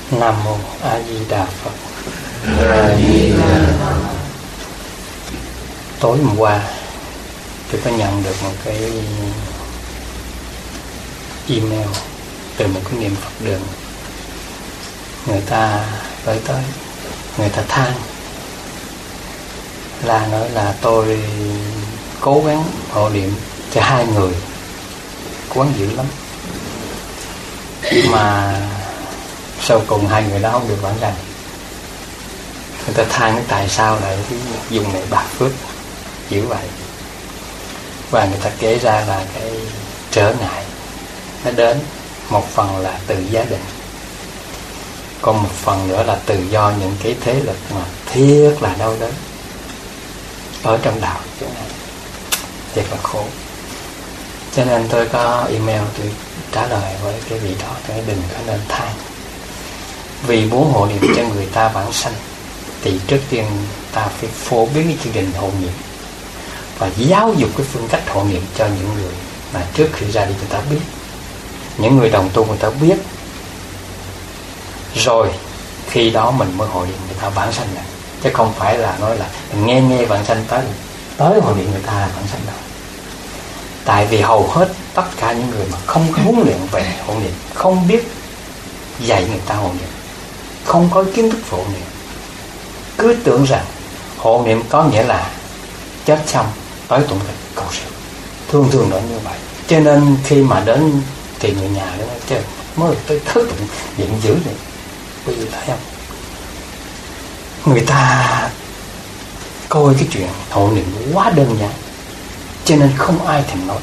Nam mô A Di Đà Phật. A Di Đà Phật. Tối hôm qua tôi có nhận được một cái email từ một cái niệm Phật đường. Người ta gửi tới, người ta than là nói là tôi cố gắng hộ niệm cho 2 người, cố gắng dữ lắm, mà sau cùng 2 người đó không được vãng sanh. Người ta than tại sao lại cái dùng này bạc phước dữ vậy. Và người ta kể ra là cái trở ngại nó đến một phần là từ gia đình, còn một phần nữa là từ do những cái thế lực mà thiết là đau đớn ở trong đạo chỗ này, thiệt là khổ. Cho nên tôi có email tôi trả lời với cái vị đó, tôi nói đừng có nên than. Vì muốn hộ niệm cho người ta vãng sanh thì trước tiên ta phải phổ biến cái chương trình hộ niệm và giáo dục cái phương cách hộ niệm cho những người mà trước khi ra đi người ta biết, những người đồng tu người ta biết, rồi khi đó mình mới hộ niệm người ta vãng sanh này. Chứ không phải là nói là nghe vãng sanh tới hộ niệm người ta là vãng sanh đâu. Tại vì hầu hết tất cả những người mà không huấn luyện về hộ niệm, không biết dạy người ta hộ niệm, không có kiến thức hộ niệm, cứ tưởng rằng hộ niệm có nghĩa là chết xong tới tụng kinh cầu siêu, thường nói như vậy. Cho nên khi mà đến thì người nhà đó nói trời mới tới tụng niệm dữ vậy. Bây giờ thấy không, người ta coi cái chuyện hộ niệm quá đơn giản, cho nên không ai thèm nói.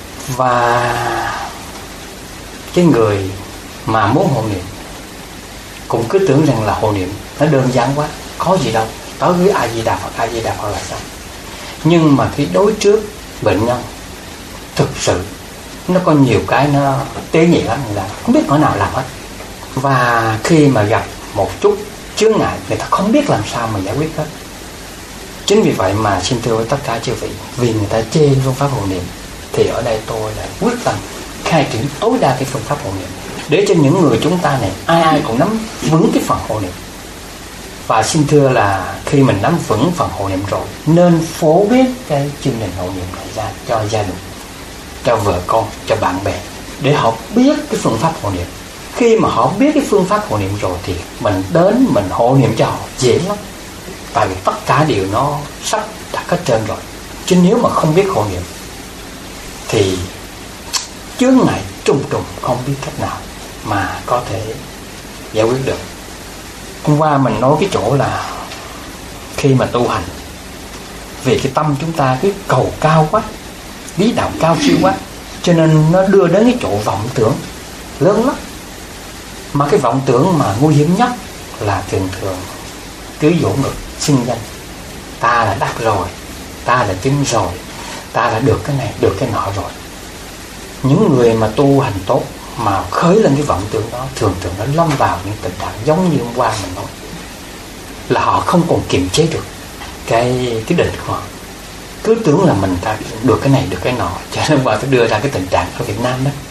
Và cái người mà muốn hộ niệm cũng cứ tưởng rằng là hộ niệm nó đơn giản quá, có gì đâu, tới với A Di Đà Phật là sao. Nhưng mà khi đối trước bệnh nhân thực sự nó có nhiều cái nó tế nhị lắm, người ta không biết cỡ nào làm hết. Và khi mà gặp một chút chướng ngại, người ta không biết làm sao mà giải quyết hết. Chính vì vậy mà xin thưa với tất cả chư vị, vì người ta chê phương pháp hộ niệm thì ở đây tôi lại quyết tâm khai triển tối đa cái phương pháp hộ niệm để cho những người chúng ta này ai cũng nắm vững cái phần hộ niệm. Và xin thưa là khi mình nắm vững phần hộ niệm rồi, nên phổ biến cái chương trình hộ niệm này ra cho gia đình, cho vợ con, cho bạn bè, để họ biết cái phương pháp hộ niệm. Khi mà họ biết cái phương pháp hộ niệm rồi thì mình đến mình hộ niệm cho họ dễ lắm. Tại vì tất cả điều nó sắp đặt hết trơn rồi. Chứ nếu mà không biết hộ niệm thì chướng ngại trùng không biết cách nào mà có thể giải quyết được. Hôm qua mình nói cái chỗ là khi mà tu hành, vì cái tâm chúng ta cái cầu cao quá, lý đạo cao siêu quá, cho nên nó đưa đến cái chỗ vọng tưởng lớn lắm. Mà cái vọng tưởng mà nguy hiểm nhất là thường cứ vỗ ngực xưng danh. Ta là đắc rồi, ta là chứng rồi, ta đã được cái này, được cái nọ rồi. Những người mà tu hành tốt mà khởi lên cái vọng tưởng đó, thường nó lâm vào những tình trạng giống như hôm qua mình nói, là họ không còn kiềm chế được cái định của họ, cứ tưởng là mình ta được cái này, được cái nọ. Cho nên qua tôi đưa ra cái tình trạng ở Việt Nam đó,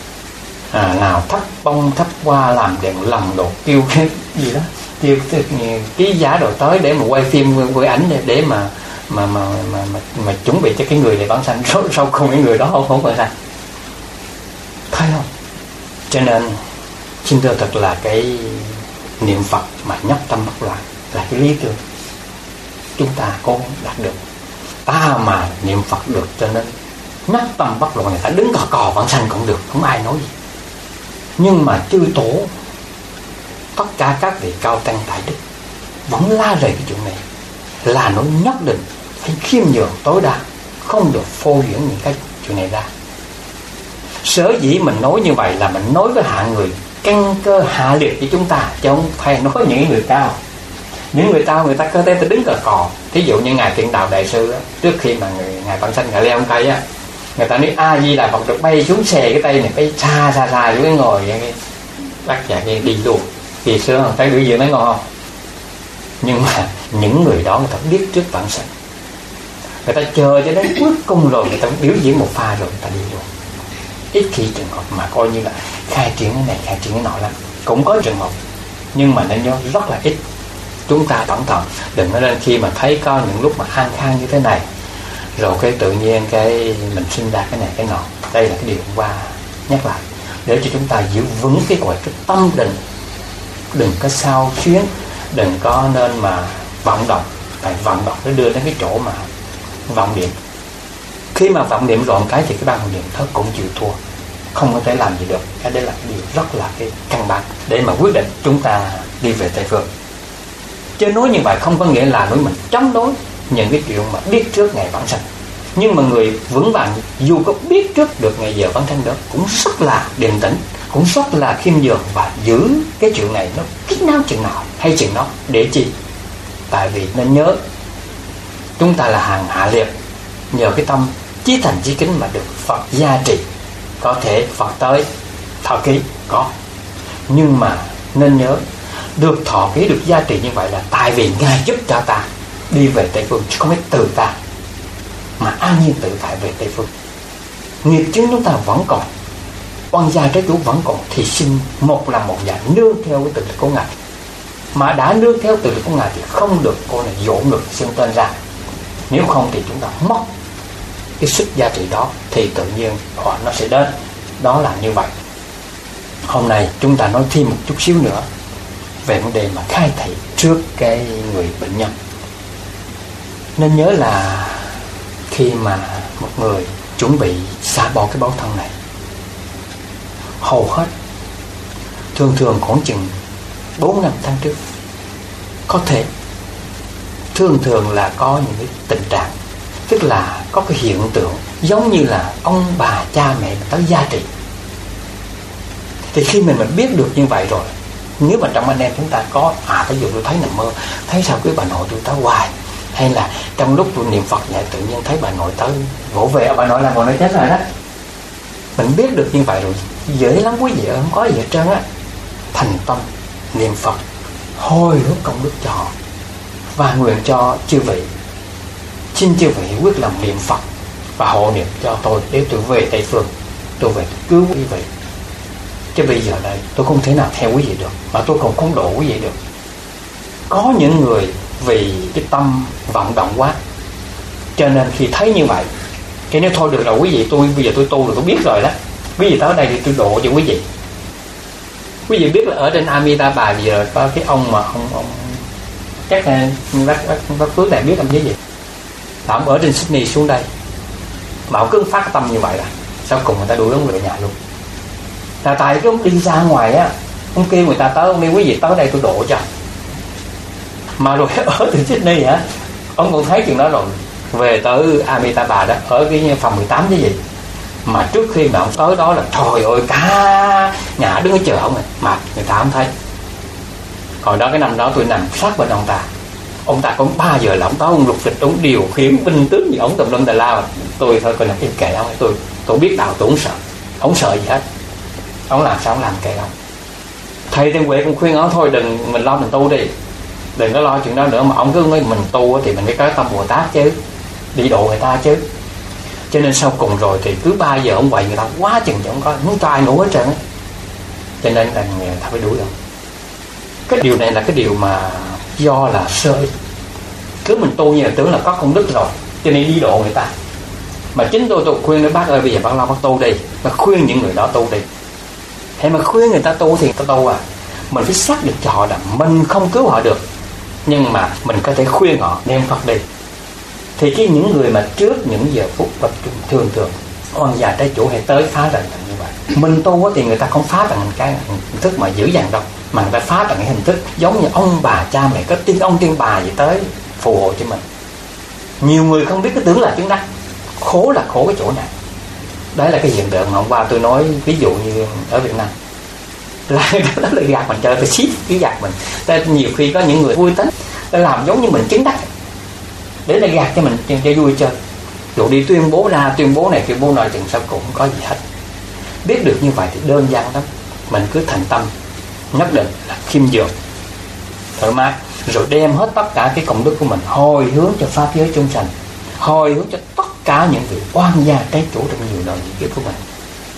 nào thắp bông thắp hoa, làm đèn lồng đồ, kêu cái gì đó, kêu ký giá đồ tới để mà quay phim quay ảnh để mà chuẩn bị cho cái người này vãng sanh. Sau cùng cái người đó không vãng sanh, thấy không? Cho nên xin thưa thật là cái niệm Phật mà nhất tâm bất loạn là cái lý tưởng chúng ta cố đạt được. Ta mà niệm Phật được cho nên nhất tâm bất loạn, người ta đứng cò vãng sanh cũng được, không ai nói gì. Nhưng mà chư tổ, tất cả các vị cao tăng tại đức vẫn la rầy cái chuyện này, là nó nhất định phải khiêm nhường tối đa, không được phô diễn những cái chuyện này ra. Sở dĩ mình nói như vậy là mình nói với hạ người căn cơ hạ liệt với chúng ta, chứ không phải nói những người cao. Những người cao người ta có thể đứng cò. Thí dụ như ngài Thiện Đạo Đại Sư á, trước khi mà ngài vãng sanh, ngài leo ông cây á, người ta nói A Di Đà Phật được bay xuống xề cái tay này, bay xa với cái ngồi vậy, bắt chạy đi luôn. Vì xưa thấy biểu diễn nó ngon không? Nhưng mà những người đó người ta biết trước vãng sanh, người ta chờ cho đến cuối cùng rồi người ta biểu diễn một pha rồi người ta đi luôn. Ít khi trường hợp mà coi như là khai triển cái này khai triển cái nọ lắm. Cũng có trường hợp nhưng mà nên nhớ rất là ít. Chúng ta cẩn thận, đừng có nên khi mà thấy có những lúc mà an khang như thế này rồi cái tự nhiên cái mình sinh ra cái này cái nọ. Đây là cái điều hôm qua nhắc lại, để cho chúng ta giữ vững cái gọi cái tâm định, đừng có sao xuyến, đừng có nên mà vận động. Tại vận động nó đưa đến cái chỗ mà vọng niệm. Khi mà vọng niệm rồi cái thì cái ban niệm thức cũng chịu thua, không có thể làm gì được. Cái đấy là cái điều rất là cái căn bản để mà quyết định chúng ta đi về Tây Phương. Chứ nói như vậy không có nghĩa là mình chống đối những cái chuyện mà biết trước ngày vãng sanh. Nhưng mà người vững vàng dù có biết trước được ngày giờ vãng sanh đó cũng rất là điềm tĩnh, cũng rất là khiêm nhường và giữ cái chuyện này nó kín đáo chừng nào hay chừng đó. Để chi? Tại vì nên nhớ chúng ta là hàng hạ liệt, nhờ cái tâm chí thành chí kính mà được Phật gia trì. Có thể Phật tới thọ ký có, nhưng mà nên nhớ được thọ ký được gia trì như vậy là tại vì Ngài giúp cho ta đi về Tây Phương, chứ không phải từ ta mà an nhiên tự tại về Tây Phương. Nghiệp chứng chúng ta vẫn còn, oan gia trái chủ vẫn còn, thì xin một làm một dạng nương theo cái tự lực của Ngài. Mà đã nương theo tự lực của Ngài thì không được cô này dỗ ngược xưng tên ra. Nếu không thì chúng ta mất cái sức gia trị đó thì tự nhiên họ nó sẽ đến. Đó là như vậy. Hôm nay chúng ta nói thêm một chút xíu nữa về vấn đề mà khai thị trước cái người bệnh nhân. Nên nhớ là khi mà một người chuẩn bị xả bỏ cái báo thân này, hầu hết thường khoảng chừng 4 năm tháng trước, có thể thường là có những cái tình trạng, tức là có cái hiện tượng giống như là ông bà cha mẹ tới gia trị. Thì khi mình biết được như vậy rồi, nếu mà trong anh em chúng ta có ví dụ tôi thấy nằm mơ, thấy sao cái bà nội tôi tới hoài, hay là trong lúc tôi niệm Phật vậy tự nhiên thấy bà nội tới vỗ về, bà nội là bà nội chết rồi đó. Mình biết được như vậy rồi, dễ lắm quý vị ơi, không có gì hết trơn á. Thành tâm niệm Phật, hồi hướng công đức cho họ, và nguyện cho chư vị, xin chư vị quyết lòng niệm Phật và hộ niệm cho tôi để tôi về Tây Phương, tôi về cứu quý vị. Chứ bây giờ đây tôi không thể nào theo quý vị được, mà tôi còn không độ quý vị được. Có những người vì cái tâm vận động quá, cho nên khi thấy như vậy, cái nếu thôi được rồi quý vị, tôi bây giờ tôi tu rồi, tôi biết rồi đó, quý vị tới đây thì tôi độ cho quý vị. Quý vị biết là ở trên Amitabha giờ có cái ông mà ông chắc là bác Phước này biết ông với gì, là ông ở trên Sydney xuống đây mà ông cứ phát tâm như vậy là sau cùng người ta đuổi ông về nhà luôn. Là tại cái ông đi ra ngoài á, ông kêu người ta tới, ông đi quý vị tới đây tôi độ cho. Mà rồi ở từ Sydney hả, ông còn thấy chuyện đó rồi, về tới Amitabha đó, ở cái phòng 18 chứ gì. Mà trước khi mà ông tới đó là trời ơi, cả nhà đứng ở chờ ông này, mà người ta không thấy. Hồi đó cái năm đó tôi nằm sát bên ông ta có 3 giờ là ông tới, ông lục dịch, ông điều khiển binh tướng gì, ông tùm lum tà la. Tôi thôi coi là cái kệ ông ấy, tôi biết đạo tôi không sợ gì hết. Ông làm sao ông làm kệ ông. Thầy Thiên Huệ cũng khuyên ông thôi đừng, mình lo mình tu đi, đừng có lo chuyện đó nữa. Mà ông cứ nói mình tu thì mình phải có tâm Bồ Tát chứ, đi độ người ta chứ. Cho nên sau cùng rồi thì cứ 3 giờ ông quậy người ta quá chừng chứ không cho ai ngủ hết trơn á. Cho nên là người ta phải đuổi ông. Cái điều này là cái điều mà do là sơ ý. Cứ mình tu như là tưởng là có công đức rồi, cho nên đi độ người ta. Mà chính tôi khuyên nói bác ơi, bây giờ bác lo bác tu đi, mà khuyên những người đó tu đi. Thế mà khuyên người ta tu thì người ta tu à. Mình phải xác định cho họ là mình không cứu họ được, nhưng mà mình có thể khuyên họ đem Phật đi. Thì cái những người mà trước những giờ phút tập trung thường oan gia trái chủ hay tới phá rừng như vậy. Mình tu thì người ta không phá bằng cái hình thức mà dữ dằn đâu, mà người ta phá bằng cái hình thức giống như ông bà cha mẹ có tiên bà gì tới phù hộ cho mình. Nhiều người không biết, cái tưởng là chứng đắc. Khổ là khổ cái chỗ này. Đấy là cái hiện tượng mà hôm qua tôi nói, ví dụ như ở Việt Nam là đó là gạt mình chơi, tôi xít cái gạt mình. Tại nhiều khi có những người vui tính, ta làm giống như mình chứng đắc để là gạt cho mình cho vui chơi. Dụ đi tuyên bố ra, tuyên bố này tuyên bố nọ, chừng sau cũng không có gì hết. Biết được như vậy thì đơn giản lắm. Mình cứ thành tâm nhất định là khiêm nhường, thoải mái, rồi đem hết tất cả cái công đức của mình hồi hướng cho pháp giới chúng sanh, hồi hướng cho tất cả những vị oan gia trái chủ trong nhiều đời nhiều kiếp của mình.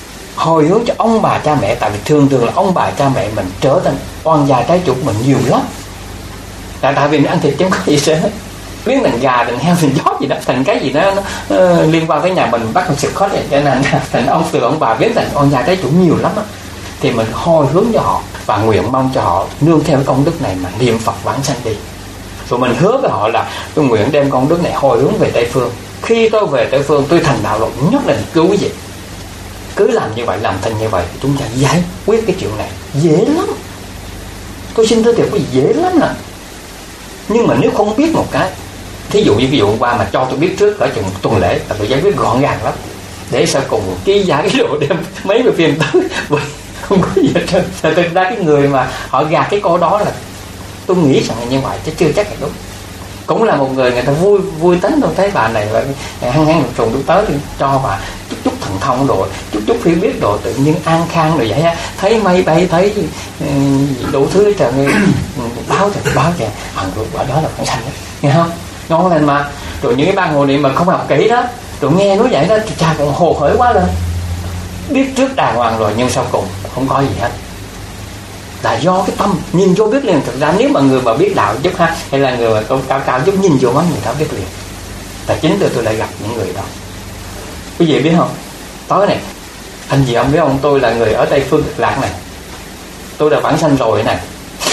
hồi hướng cho ông bà cha mẹ. Tại vì thường thường là ông bà cha mẹ mình trở thành oan gia trái chủ mình nhiều lắm. Tại vì mình ăn thịt chứ không có gì sẽ biến thành gà, thành heo, thành chó gì đó, thành cái gì đó nó liên quan tới nhà mình bắt mình sực khó vậy. Cho nên thành ông bà biến thành oan gia trái chủ nhiều lắm á. Thì mình hồi hướng cho họ và nguyện mong cho họ nương theo cái công đức này mà niệm Phật vãng sanh đi. Rồi mình hứa với họ là tôi nguyện đem công đức này hồi hướng về Tây Phương. Khi tôi về Tây Phương tôi thành đạo rồi nhất định cứu quý vị. Cứ làm như vậy, làm thành như vậy thì chúng ta giải quyết cái chuyện này dễ lắm. Tôi xin thưa thiệt quý vị, dễ lắm nè. Nhưng mà nếu không biết một cái, thí dụ như ví dụ hôm qua mà cho tôi biết trước ở chừng một tuần lễ là tôi giải quyết gọn gàng lắm. Để sao cùng cái giá cái độ đem mấy cái phim tới không có gì hết trơn. Thực ra cái người mà họ gạt cái câu đó là tôi nghĩ rằng là như vậy chứ chưa chắc là đúng. Cũng là một người ta vui tính. Tôi thấy bà này hăng trùng tôi tới thì cho bà chút thần thông rồi, chút hiểu biết rồi, tự nhiên an khang rồi vậy á. Thấy mây bay, thấy đủ thứ trời ơi, báo kìa ở đó là phản sanh đó, nghe không? Ngon lên mà. Rồi những cái ban ngồi niệm mà không học kỹ đó, rồi nghe nói vậy đó thì cha còn hồ hởi quá lên. Biết trước đàng hoàng rồi nhưng sau cùng không có gì hết. Là do cái tâm nhìn vô biết liền. Thực ra nếu mà người mà biết đạo chút ha, hay là người mà cao chút nhìn vô mắt người ta biết liền. Là chính tôi lại gặp những người đó. Quý vị biết không, tối này anh chị ông biết không, tôi là người ở Tây Phương Cực Lạc này, tôi đã vãng sanh rồi này.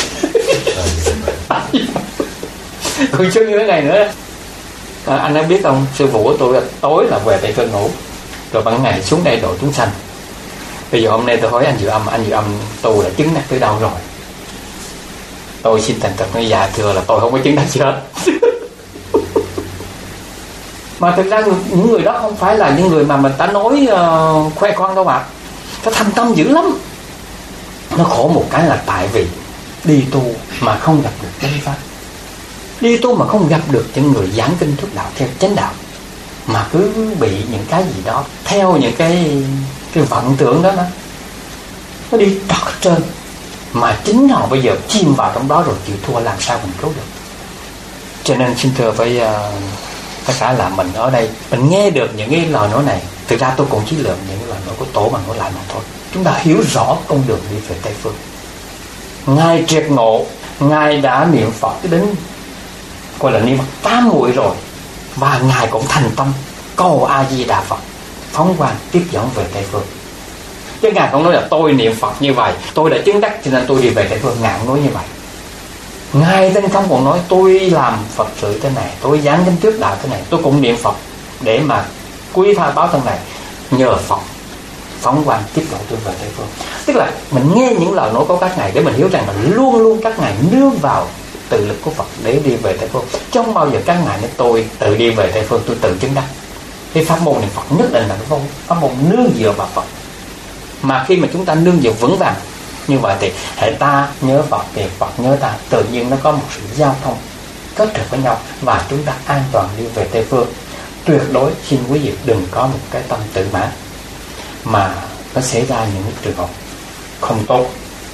Còn chứ như thế này nữa, anh đã biết không, sư phụ của tôi là tối là về Tây Phương ngủ, rồi ban ngày xuống đây độ chúng sanh. Bây giờ hôm nay tôi hỏi anh Diệu Âm tôi đã chứng đắc tới đâu rồi? Tôi xin thành thật nói dạ thưa là tôi không có chứng đắc gì hết. Mà thực ra những người đó không phải là những người mà mình ta nói khoe khoang đâu ạ. Nó thành tâm dữ lắm. Nó khổ một cái là tại vì đi tu mà không gặp được chánh pháp, đi tu mà không gặp được những người giảng kinh thuyết đạo theo chánh đạo, mà cứ bị những cái gì đó theo những cái vọng tưởng đó nó đi trọt hết trơn. Mà chính họ bây giờ chìm vào trong đó rồi chịu thua, làm sao mình cứu được. Cho nên xin thưa với tất cả là mình ở đây, mình nghe được những cái lời nói này. Thực ra tôi cũng chỉ lượm những lời nói của Tổ mà nói lại mà thôi. Chúng ta hiểu rõ con đường đi về Tây Phương. Ngài triệt ngộ, Ngài đã niệm Phật đến gọi là niệm Phật 8 muội rồi, và Ngài cũng thành tâm cầu A Di Đà Phật phóng quang tiếp dẫn về Tây Phương. Chứ Ngài không nói là tôi niệm Phật như vậy, tôi đã chứng đắc cho nên tôi đi về Tây Phương. Ngài không nói như vậy. Ngài Tinh Không còn nói tôi làm Phật sự thế này, tôi giảng kinh thuyết đạo thế này, tôi cũng niệm Phật để mà quy tha báo thân này, nhờ Phật phóng quang tiếp dẫn tôi về Tây Phương. Tức là mình nghe những lời nói của các ngài để mình hiểu rằng là luôn luôn các ngài nương vào tự lực của Phật để đi về Tây Phương. Không bao giờ các ngài nói tôi tự đi về Tây Phương, tôi tự chứng đắc. Cái pháp môn niệm Phật nhất định là pháp môn nương dựa vào Phật. Mà khi mà chúng ta nương dựa vững vàng như vậy thì hệ ta nhớ Phật thì Phật nhớ ta, tự nhiên nó có một sự giao thông kết hợp với nhau và chúng ta an toàn đi về Tây Phương. Tuyệt đối xin quý vị đừng có một cái tâm tự mãn mà nó xảy ra những trường hợp không tốt.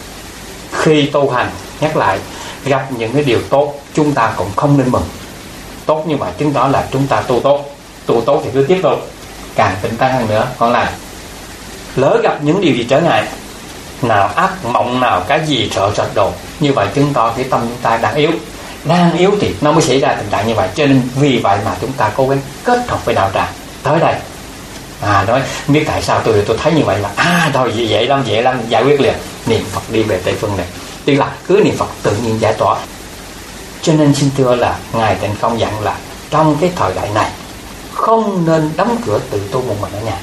Khi tu hành, nhắc lại, gặp những cái điều tốt chúng ta cũng không nên mừng. Tốt như vậy chứng tỏ là chúng ta tu tốt. Tu tốt thì cứ tiếp tục càng tinh tấn hơn nữa. Còn lại lỡ gặp những điều gì trở ngại, nào ác mộng, nào cái gì sợ sệt đồ, như vậy chứng tỏ cái tâm chúng ta đang yếu. Đang yếu thì nó mới xảy ra tình trạng như vậy. Cho nên vì vậy mà chúng ta cố gắng kết hợp với đạo tràng tới đây. Nói biết tại sao tôi thấy như vậy là thôi dễ lắm giải quyết liền. Niệm Phật đi về Tây Phương này, tức là cứ niệm Phật tự nhiên giải tỏa. Cho nên xin thưa là Ngài Tịnh Không dặn là trong cái thời đại này không nên đóng cửa tự tu một mình ở nhà.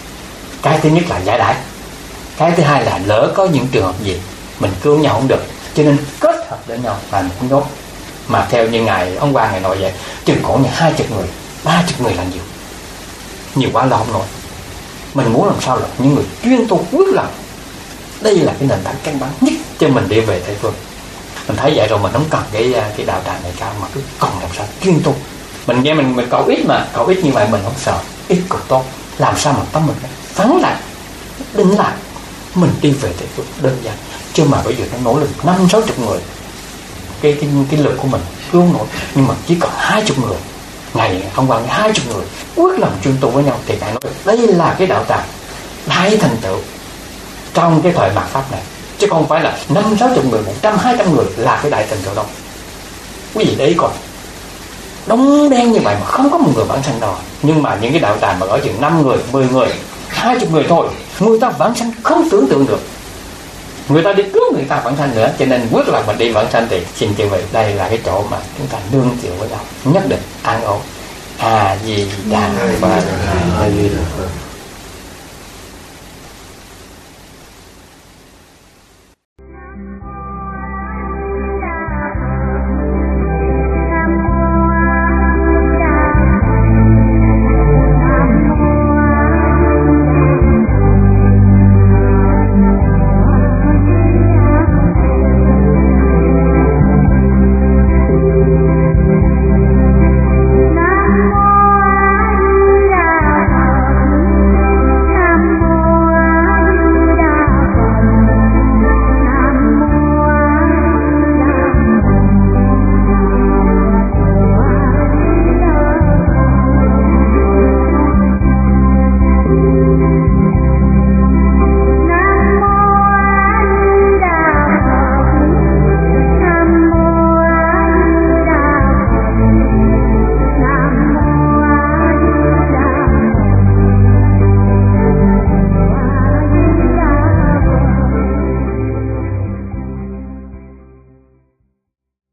Cái thứ nhất là giải đãi, cái thứ hai là lỡ có những trường hợp gì mình cứu nhau không được, cho nên kết hợp với nhau là một nhóm. Mà theo như Ngài ông Quang Ngài nói vậy, chừng cổ nhà 20 người 30 người là nhiều quá là không nổi. Mình muốn làm sao là những người chuyên tu quyết lòng. Đây là cái nền tảng căn bản nhất cho mình đi về Tây Phương. Mình thấy vậy rồi mình không cần cái đạo tràng này cao, mà cứ còn làm sao chuyên tu. Mình nghe mình cầu ít, mà cầu ít như vậy mình không sợ, ít cực tốt. Làm sao mà tâm mình phán lại, định lại, mình đi về Tây Phương đơn giản. Chứ mà bây giờ nó nổi lên 50-60 người, cái lực của mình cứu nổi, nhưng mà chỉ còn 20 người. Ngày ông Quang 20 người quyết lòng chuyên tu với nhau thì Ngài nói đây là cái đạo tràng đại thành tựu trong cái thời mạt pháp này, chứ không phải là 50-60 người, 100-200 người là cái đại tịnh độ đâu. Quý vị để ý coi, đông đen như vậy mà không có một người vãng sanh đâu. Nhưng mà những cái đạo tràng mà ở chừng 5 người, 10 người, 20 người thôi, người ta vãng sanh không tưởng tượng được. Người ta đi cứu người ta vãng sanh nữa. Cho nên quyết là mình đi vãng sanh thì xin chư vị, đây là cái chỗ mà chúng ta nương tựa với nhau, nhất định an ổn. A Di Đà Phật.